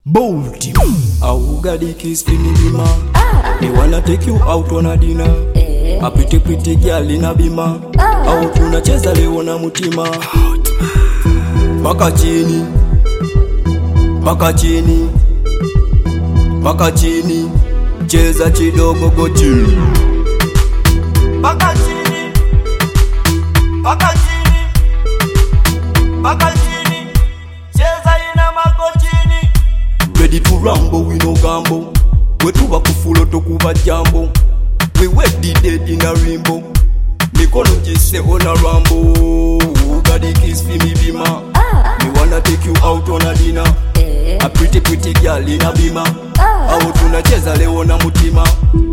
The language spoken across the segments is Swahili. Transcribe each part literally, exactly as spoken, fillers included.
Bold. I got the kiss for me, bima. They wanna take you out on a dinner. A pretty pretty girl in a bima. Au tunacheza leo na mutima. Paka chini, paka chini, paka chini, cheza chidogo go chini. Paka chini, paka chini, paka chini, cheza ina mako chini. Ready to ramble, we no gamble. We tuba kufulo tokuba jambo. We wet the dead in a rainbow. Mikono jise on a rambo. Got the kiss for me bima. Me wanna take you out on a dinner. A pretty pretty girl in a bima. Au tunacheza leo na mutima.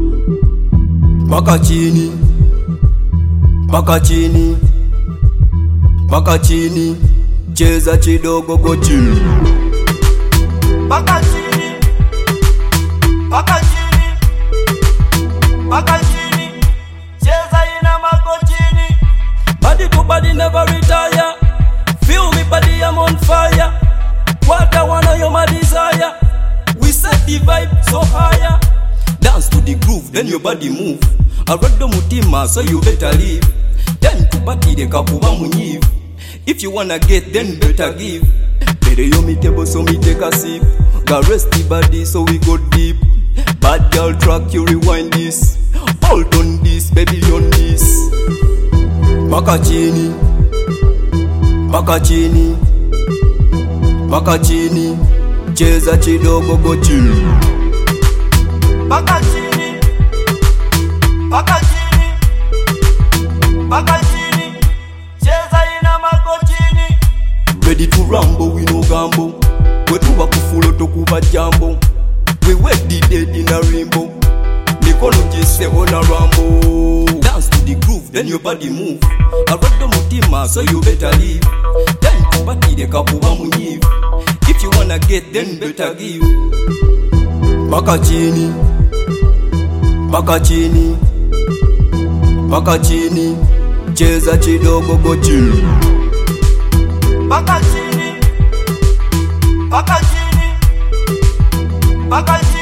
Paka chini, paka chini, paka chini, cheza chidogo go chini. Paka chini, paka chini, paka chini, cheza ina mako chini. Body to body never retire. Feel me body I'm on fire. What I wanna you're my desire. We set the vibe so higher. Dance to the groove, then your body move. I read the mutima, so you better leave. Time to party, the kapuba munyiv. If you wanna get, then better give. Better you me table, so me take a sip. Got rest the body, so we go deep. Bad girl track, you rewind this. Hold on this, baby on this. Paka chini, paka chini, paka chini, cheza chidogo go chini. Paka chini, paka chini, paka chini, cheza ina mako chini. Ready to ramble, we no gamble. We tuba kufulo tokuba jambo. We wet the dead in a rainbow. Mikono jise on a rambo. Dance to the groove, then your body move. I read the mutima, so you better leave. Time to party, the kapuba munyiv. If you wanna get, then better give. Paka chini, paka chini, paka chini, cheza chidogo go chini. Paka chini, paka chini, paka chini.